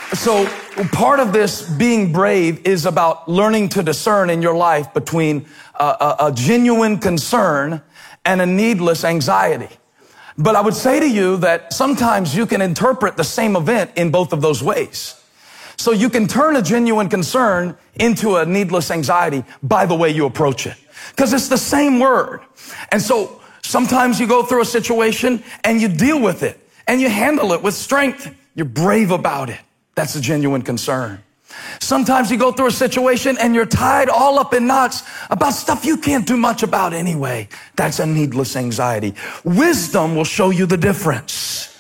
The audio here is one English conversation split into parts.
So part of this being brave is about learning to discern in your life between a genuine concern and a needless anxiety. But I would say to you that sometimes you can interpret the same event in both of those ways. So you can turn a genuine concern into a needless anxiety by the way you approach it, because it's the same word. And so sometimes you go through a situation and you deal with it and you handle it with strength. You're brave about it. That's a genuine concern. Sometimes you go through a situation and you're tied all up in knots about stuff you can't do much about anyway. That's a needless anxiety. Wisdom will show you the difference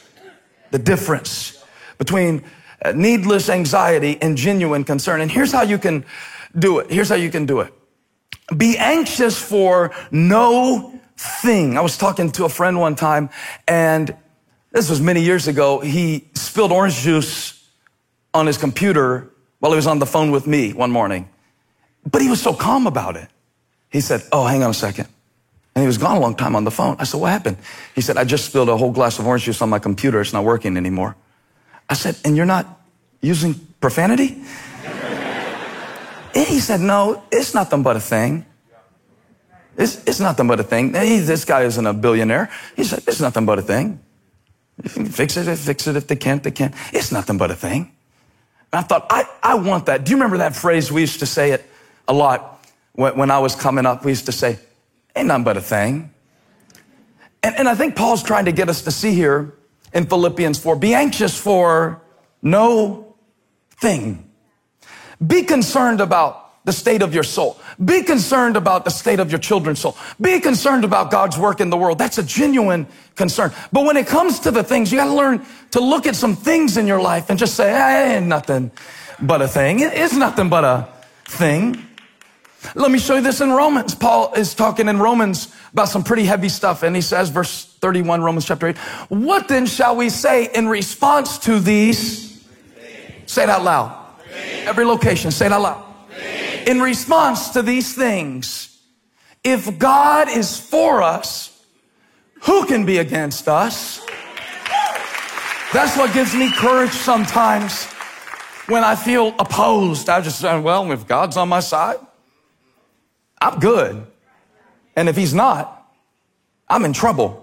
between needless anxiety and genuine concern. And here's how you can do it. Be anxious for no thing. I was talking to a friend one time, and this was many years ago. He spilled orange juice on his computer while he was on the phone with me one morning. But he was so calm about it. He said, "Oh, hang on a second." And he was gone a long time on the phone. I said, "What happened?" He said, "I just spilled a whole glass of orange juice on my computer. It's not working anymore." I said, "And you're not using profanity?" And he said, "No, it's nothing but a thing. It's nothing but a thing. This guy isn't a billionaire." He said, "It's nothing but a thing. If you can fix it. If they can't, they can't. It's nothing but a thing." And I thought, I want that. Do you remember that phrase? We used to say it a lot when I was coming up. We used to say, "Ain't nothing but a thing." And I think Paul's trying to get us to see here in Philippians 4, be anxious for no thing. Be concerned about the state of your soul. Be concerned about the state of your children's soul. Be concerned about God's work in the world. That's a genuine concern. But when it comes to the things, you got to learn to look at some things in your life and just say, ain't nothing but a thing. It's nothing but a thing. Let me show you this in Romans. Paul is talking in Romans about some pretty heavy stuff. And he says, verse 31, Romans chapter 8, "What then shall we say in response to these?" Say it out loud. Every location, say it out loud. In response to these things, if God is for us, who can be against us? That's what gives me courage sometimes when I feel opposed. I just say, well, if God's on my side, I'm good. And if he's not, I'm in trouble.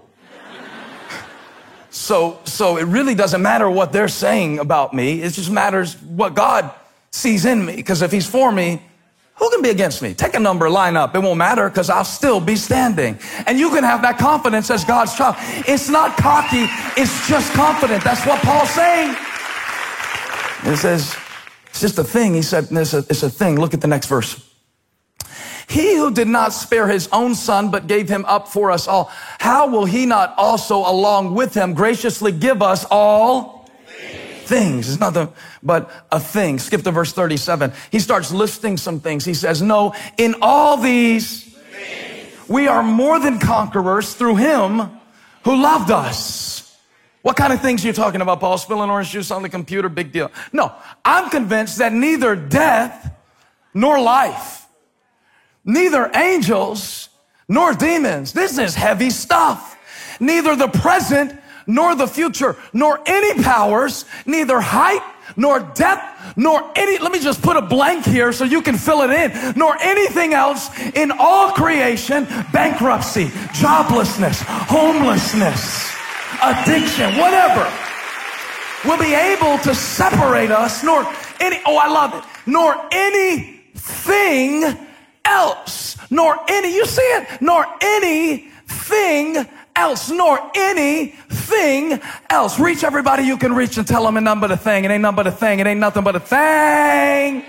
So it really doesn't matter what they're saying about me. It just matters what God sees in me. Because if he's for me, who can be against me? Take a number, line up. It won't matter because I'll still be standing. And you can have that confidence as God's child. It's not cocky. It's just confident. That's what Paul's saying. It says, it's just a thing. He said, it's a thing. Look at the next verse. He who did not spare his own son, but gave him up for us all, how will he not also along with him graciously give us all things? It's nothing but a thing. Skip to verse 37. He starts listing some things. He says, no, in all these we are more than conquerors through him who loved us. What kind of things are you talking about, Paul? Spilling orange juice on the computer? Big deal. No, I'm convinced that neither death nor life, neither angels nor demons, this is heavy stuff, neither the present nor the future, nor any powers, neither height, nor depth, nor any, let me just put a blank here so you can fill it in, nor anything else in all creation, bankruptcy, joblessness, homelessness, addiction, whatever, will be able to separate us, nor any, oh, I love it, nor anything else, nor any, you see it, nor anything else, nor anything else. Reach everybody you can reach and tell them it ain't nothing but a thing. It ain't nothing but a thing. It ain't nothing but a thing.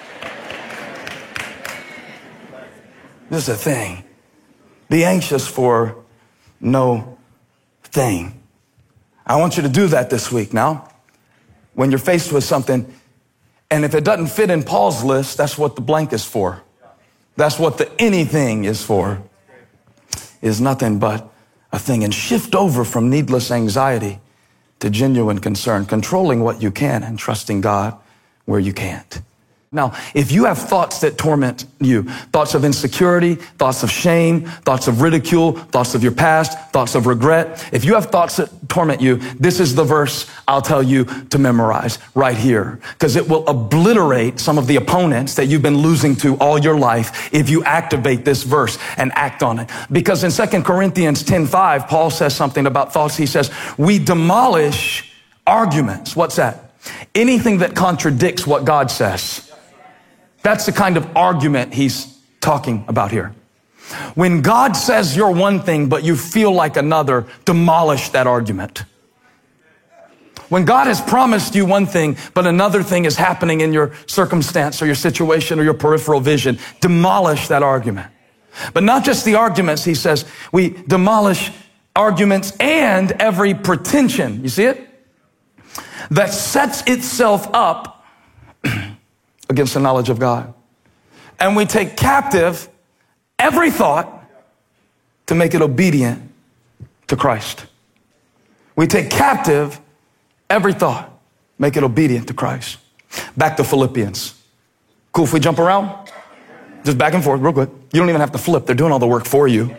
This is a thing. Be anxious for no thing. I want you to do that this week now. When you're faced with something, and if it doesn't fit in Paul's list, that's what the blank is for. That's what the anything is for. Is nothing but a thing. And shift over from needless anxiety to genuine concern, controlling what you can and trusting God where you can't. Now, if you have thoughts that torment you, thoughts of insecurity, thoughts of shame, thoughts of ridicule, thoughts of your past, thoughts of regret, if you have thoughts that torment you, this is the verse I'll tell you to memorize right here, because it will obliterate some of the opponents that you've been losing to all your life if you activate this verse and act on it. Because in 2 Corinthians 10:5, Paul says something about thoughts. He says, we demolish arguments. What's that? Anything that contradicts what God says. That's the kind of argument he's talking about here. When God says you're one thing, but you feel like another, demolish that argument. When God has promised you one thing, but another thing is happening in your circumstance or your situation or your peripheral vision, demolish that argument. But not just the arguments, he says, we demolish arguments and every pretension. You see it? That sets itself up against the knowledge of God. And we take captive every thought to make it obedient to Christ. We take captive every thought, make it obedient to Christ. Back to Philippians. Cool if we jump around? Just back and forth real quick. You don't even have to flip. They're doing all the work for you.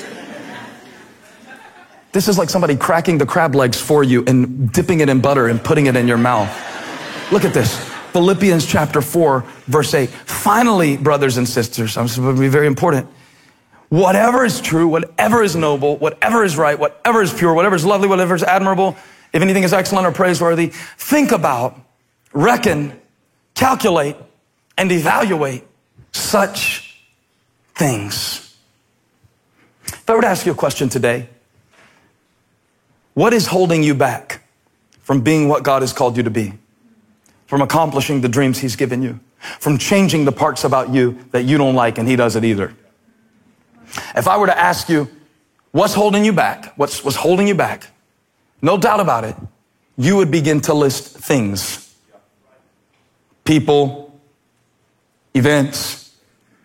This is like somebody cracking the crab legs for you and dipping it in butter and putting it in your mouth. Look at this. Philippians chapter 4, verse 8. Finally, brothers and sisters, this will be very important. Whatever is true, whatever is noble, whatever is right, whatever is pure, whatever is lovely, whatever is admirable, if anything is excellent or praiseworthy, think about, reckon, calculate, and evaluate such things. If I were to ask you a question today, what is holding you back from being what God has called you to be? From accomplishing the dreams he's given you, from changing the parts about you that you don't like and he doesn't either. If I were to ask you, what's holding you back? What's holding you back? No doubt about it. You would begin to list things, people, events,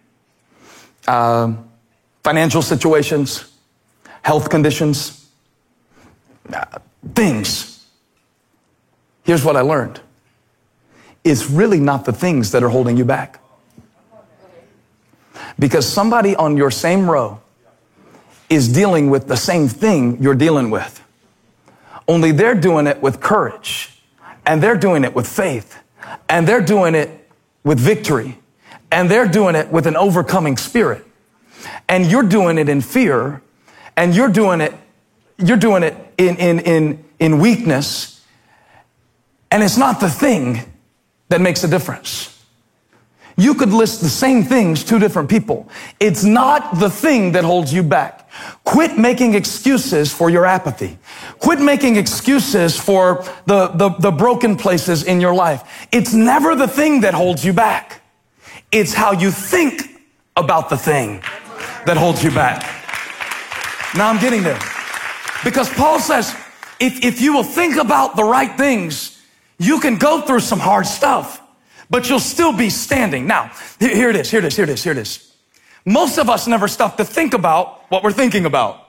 financial situations, health conditions, things. Here's what I learned. It's really not the things that are holding you back. Because somebody on your same row is dealing with the same thing you're dealing with. Only they're doing it with courage. And they're doing it with faith. And they're doing it with victory. And they're doing it with an overcoming spirit. And you're doing it in fear. And you're doing it in weakness. And it's not the thing that makes a difference. You could list the same things, two different people. It's not the thing that holds you back. Quit making excuses for your apathy. Quit making excuses for the broken places in your life. It's never the thing that holds you back. It's how you think about the thing that holds you back. Now I'm getting there. Because Paul says, if you will think about the right things, you can go through some hard stuff, but you'll still be standing. Now, here it is. Most of us never stop to think about what we're thinking about.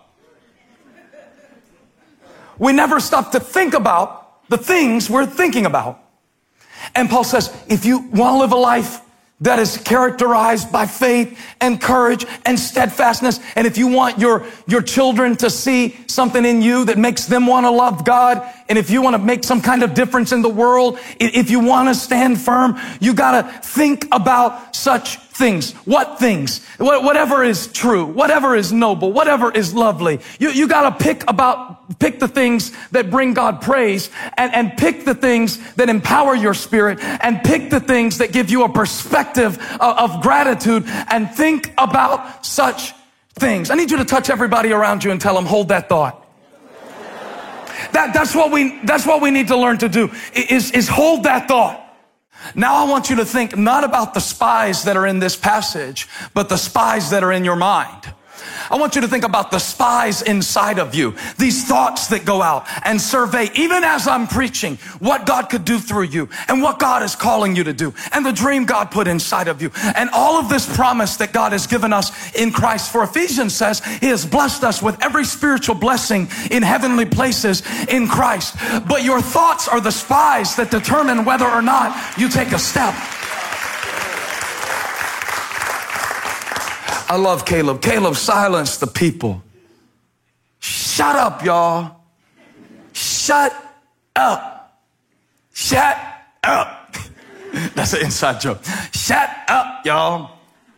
We never stop to think about the things we're thinking about. And Paul says, if you want to live a life that is characterized by faith and courage and steadfastness, and if you want your children to see something in you that makes them want to love God, and if you want to make some kind of difference in the world, if you want to stand firm, you got to think about such things. What things? Whatever is true, whatever is noble, whatever is lovely. You got to pick the things that bring God praise, and pick the things that empower your spirit, and pick the things that give you a perspective of gratitude, and think about such things. I need you to touch everybody around you and tell them, hold that thought. That's what we need to learn to do, is hold that thought. Now I want you to think not about the spies that are in this passage, but the spies that are in your mind. I want you to think about the spies inside of you, these thoughts that go out and survey, even as I'm preaching, what God could do through you and what God is calling you to do and the dream God put inside of you and all of this promise that God has given us in Christ. For Ephesians says he has blessed us with every spiritual blessing in heavenly places in Christ. But your thoughts are the spies that determine whether or not you take a step. I love Caleb. Caleb silenced the people. Shut up, y'all. Shut up. Shut up. That's an inside joke. Shut up, y'all.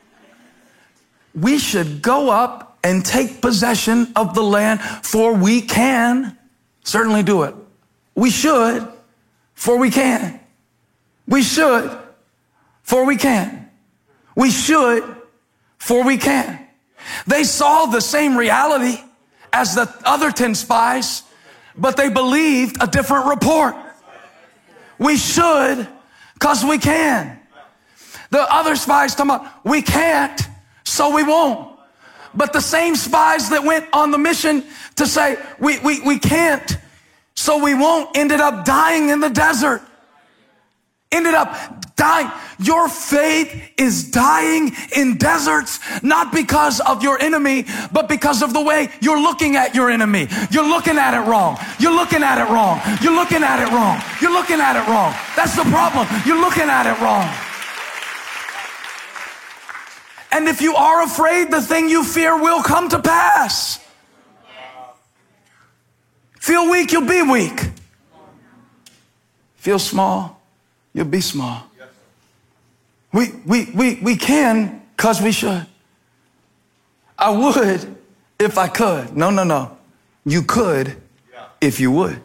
We should go up and take possession of the land, for we can certainly do it. We should, for we can. We should, for we can. We should, for we can. They saw the same reality as the other 10 spies, but they believed a different report. We should, because we can. The other spies talking about, we can't, so we won't. But the same spies that went on the mission to say, we can't, so we won't, ended up dying in the desert. Ended up dying. Your faith is dying in deserts, not because of your enemy, but because of the way you're looking at your enemy. You're looking at it wrong. You're looking at it wrong. You're looking at it wrong. You're looking at it wrong. That's the problem. You're looking at it wrong. And if you are afraid, the thing you fear will come to pass. Feel weak, you'll be weak. Feel small, you'll be small. We can because we should. I would if I could. No. You could if you would.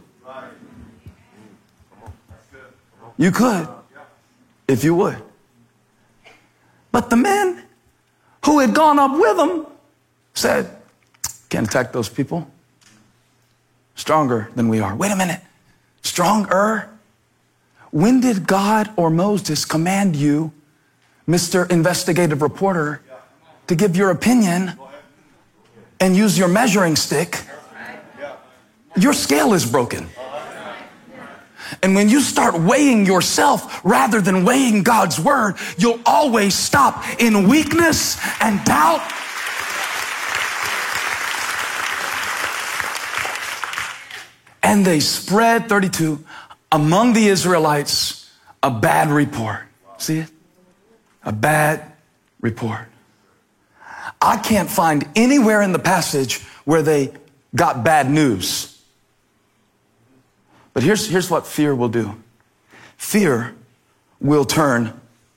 You could if you would. But the men who had gone up with him said, can't attack those people. Stronger than we are. Wait a minute. Stronger? When did God or Moses command you, Mr. Investigative Reporter, to give your opinion and use your measuring stick? Your scale is broken. And when you start weighing yourself rather than weighing God's word, you'll always stop in weakness and doubt. And they spread, 32, among the Israelites a bad report. See it? A bad report. I can't find anywhere in the passage where they got bad news. But here's what fear will do. Fear will turn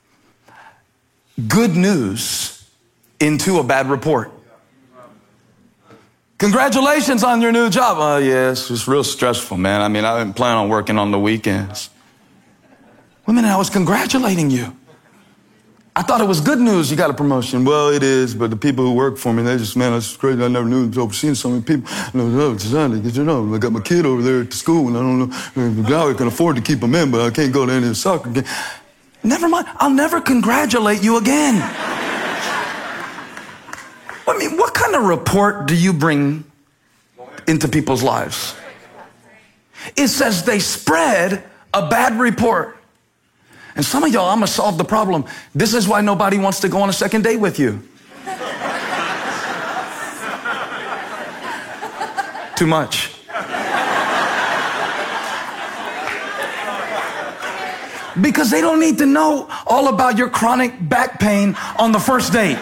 good news into a bad report. Congratulations on your new job. Oh, yeah, it's real stressful, man. I mean, I didn't plan on working on the weekends. Wait a minute, I was congratulating you. I thought it was good news you got a promotion. Well, it is, but the people who work for me, they just, man, that's crazy. I never knew I was overseeing so many people. I got my kid over there at the school, and I don't know, now I can afford to keep him in, but I can't go to any of the soccer games. Never mind, I'll never congratulate you again. I mean, what kind of report do you bring into people's lives? It says they spread a bad report. And some of y'all, I'm going to solve the problem. This is why nobody wants to go on a second date with you. Too much. Because they don't need to know all about your chronic back pain on the first date.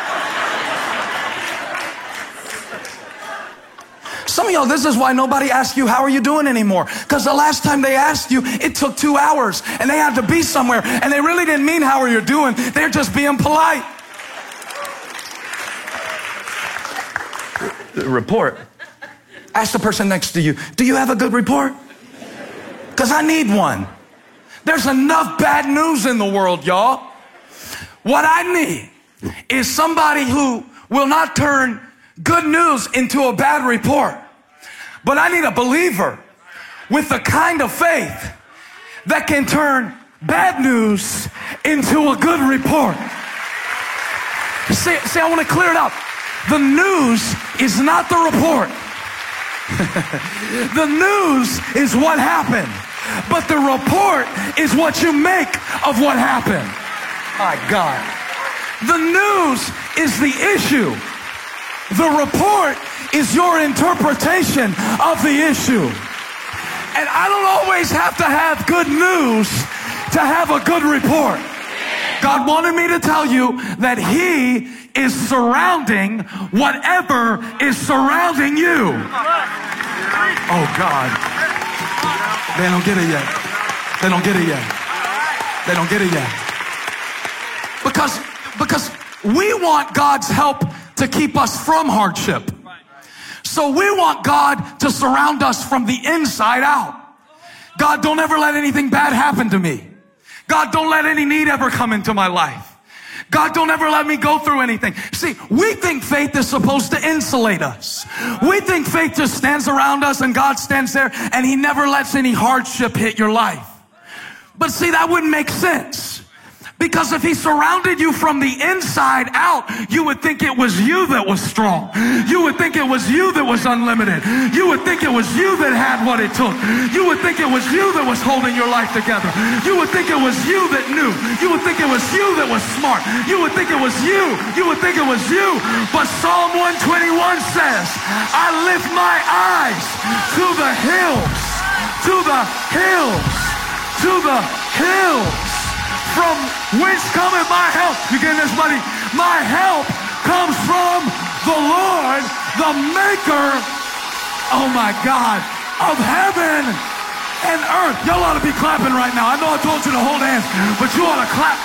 Some of y'all, this is why nobody asks you, how are you doing anymore? Because the last time they asked you, it took 2 hours and they had to be somewhere and they really didn't mean how are you doing. They're just being polite. Report. Ask the person next to you, do you have a good report? Because I need one. There's enough bad news in the world, y'all. What I need is somebody who will not turn good news into a bad report. But I need a believer with the kind of faith that can turn bad news into a good report. See, I want to clear it up. The news is not the report. The news is what happened. But the report is what you make of what happened. My God. The news is the issue. The report is your interpretation of the issue. And I don't always have to have good news to have a good report. God wanted me to tell you that He is surrounding whatever is surrounding you. Oh, God. They don't get it yet. They don't get it yet. They don't get it yet. Because we want God's help to keep us from hardship. So we want God to surround us from the inside out. God, don't ever let anything bad happen to me. God, don't let any need ever come into my life. God, don't ever let me go through anything. See, we think faith is supposed to insulate us. We think faith just stands around us and God stands there and He never lets any hardship hit your life. But see, that wouldn't make sense. Because if He surrounded you from the inside out, you would think it was you that was strong. You would think it was you that was unlimited. You would think it was you that had what it took. You would think it was you that was holding your life together. You would think it was you that knew. You would think it was you that was smart. You would think it was you. You would think it was you. But Psalm 121 says, I lift my eyes to the hills, to the hills, to the hills. From whence cometh my help? You getting this, buddy? My help comes from the Lord, the maker, oh my God, of heaven and earth. Y'all ought to be clapping right now. I know I told you to hold hands, but you ought to clap.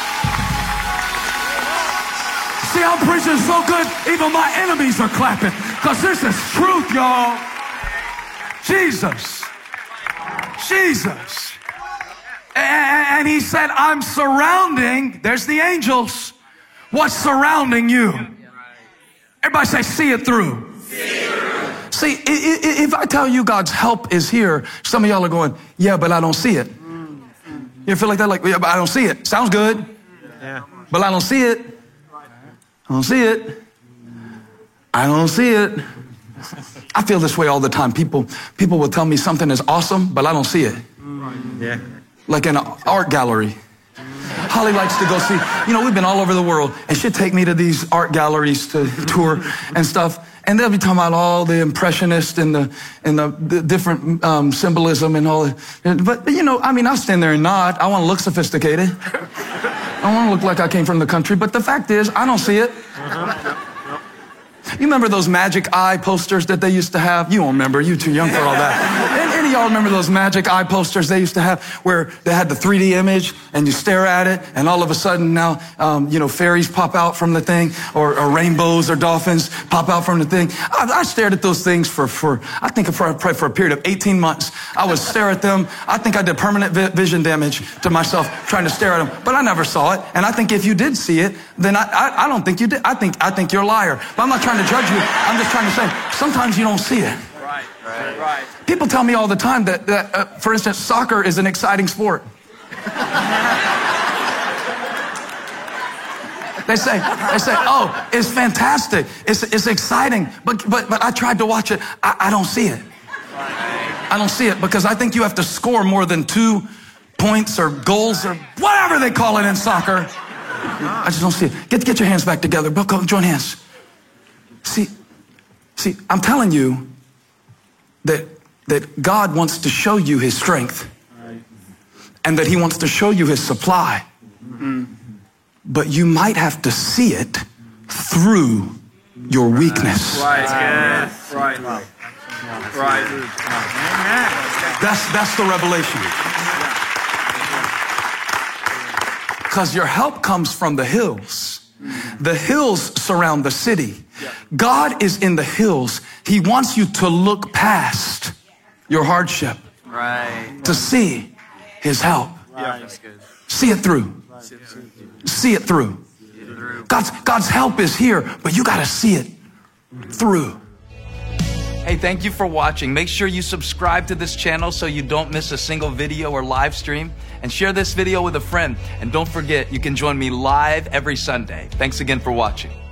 See, I'm preaching so good, even my enemies are clapping, because this is truth, y'all. Jesus. Jesus. And He said, I'm surrounding, there's the angels. What's surrounding you? Everybody say, see it through. See, if I tell you God's help is here, some of y'all are going, yeah, but I don't see it. You feel like that? Like, yeah, but I don't see it. Sounds good. Yeah. But I don't see it. I don't see it. I don't see it. I feel this way all the time. People will tell me something is awesome, but I don't see it. Yeah. Like in an art gallery. Holly likes to go see, we've been all over the world, and she'd take me to these art galleries to tour and stuff, and they'll be talking about all the impressionists and the different symbolism and all. But I'll stand there and nod. I want to look sophisticated. I want to look like I came from the country, but the fact is, I don't see it. You remember those magic eye posters that they used to have? You don't remember. You're too young for all that. Any of y'all remember those magic eye posters they used to have where they had the 3D image and you stare at it and all of a sudden now, fairies pop out from the thing or rainbows or dolphins pop out from the thing. I stared at those things for a period of 18 months. I would stare at them. I think I did permanent vision damage to myself trying to stare at them, but I never saw it. And I think if you did see it, then I don't think you did. I think you're a liar. But I'm not trying to judge you. I'm just trying to say, sometimes you don't see it. Right. People tell me all the time that for instance, soccer is an exciting sport. They say, oh, it's fantastic. It's exciting. But I tried to watch it. I don't see it. I don't see it because I think you have to score more than 2 points or goals or whatever they call it in soccer. I just don't see it. Get your hands back together. Go join hands. See, I'm telling you that God wants to show you His strength and that He wants to show you His supply. But you might have to see it through your weakness. Right. That's the revelation. Because your help comes from the hills. The hills surround the city. God is in the hills. He wants you to look past your hardship, to see His help. See it through. See it through. God's help is here, but you got to see it through. Hey, thank you for watching. Make sure you subscribe to this channel so you don't miss a single video or live stream, and share this video with a friend. And don't forget, you can join me live every Sunday. Thanks again for watching.